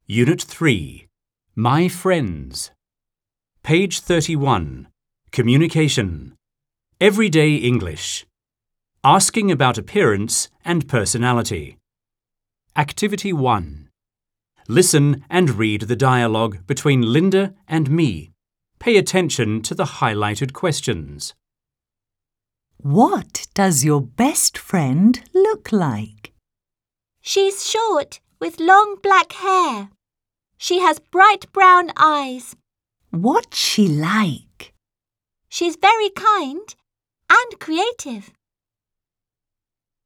Unit 3. My Friends. Page 31. Communication. Everyday English. Asking about appearance and personality. Activity 1. Listen and read the dialogue between Linda and me. Pay attention to the highlighted questions. What does your best friend look like? She's short with long black hair. She has bright brown eyes. What's she like? She's very kind and creative.